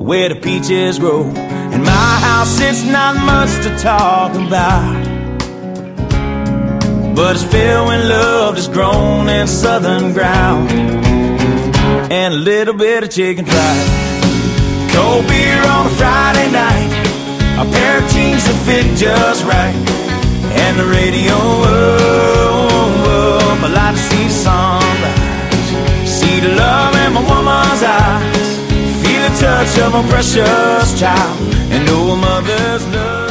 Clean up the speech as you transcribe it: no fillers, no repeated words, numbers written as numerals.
where the peaches grow. In my house it's not much to talk about, but it's filled with love that's grown in southern ground, and a little bit of chicken fried. Cold beer on a Friday night, a pair of jeans that fit just right, and the radio up. I like to see the sunrise, see the love in my woman's eyes, feel the touch of a precious child, and know a mother's love.